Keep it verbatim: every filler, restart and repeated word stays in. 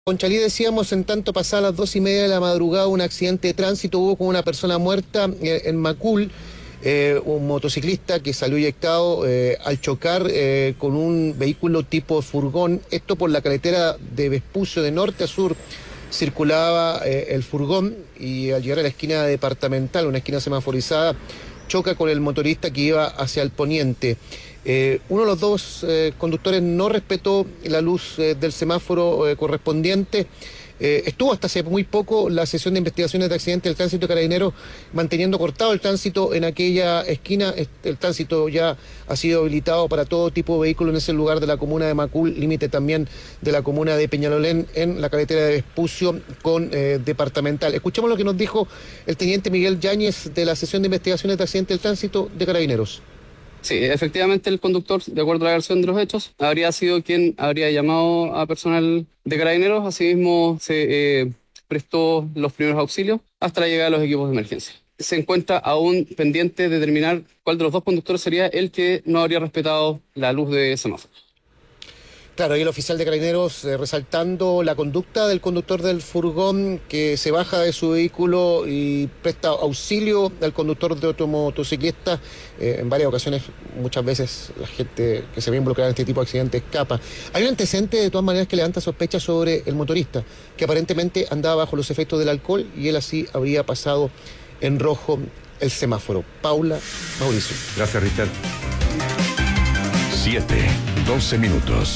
Conchalí, decíamos, en tanto pasadas las dos y media de la madrugada, un accidente de tránsito, hubo con una persona muerta eh, en Macul, eh, un motociclista que salió eyectado eh, al chocar eh, con un vehículo tipo furgón, esto por la carretera de Vespucio, de norte a sur, circulaba eh, el furgón y al llegar a la esquina departamental, una esquina semaforizada, choca con el motorista que iba hacia el poniente. Eh, uno de los dos eh, conductores no respetó la luz eh, del semáforo eh, correspondiente. Eh, estuvo hasta hace muy poco la sesión de investigaciones de accidente del tránsito de Carabineros manteniendo cortado el tránsito en aquella esquina. El tránsito ya ha sido habilitado para todo tipo de vehículos en ese lugar de la comuna de Macul, límite también de la comuna de Peñalolén, en la carretera de Vespucio con eh, departamental. Escuchemos lo que nos dijo el teniente Miguel Yáñez de la sesión de investigaciones de accidente del tránsito de Carabineros. Sí, efectivamente el conductor, de acuerdo a la versión de los hechos, habría sido quien habría llamado a personal de Carabineros. Asimismo, se eh, prestó los primeros auxilios hasta la llegada de los equipos de emergencia. Se encuentra aún pendiente de determinar cuál de los dos conductores sería el que no habría respetado la luz de semáforo. Claro, y el oficial de Carabineros eh, resaltando la conducta del conductor del furgón que se baja de su vehículo y presta auxilio al conductor de otro motociclista. Eh, en varias ocasiones, muchas veces, la gente que se ve involucrada en este tipo de accidentes escapa. Hay un antecedente, de todas maneras, que levanta sospechas sobre el motorista, que aparentemente andaba bajo los efectos del alcohol y él así habría pasado en rojo el semáforo. Paula, Mauricio. Gracias, Richard. Siete, doce minutos.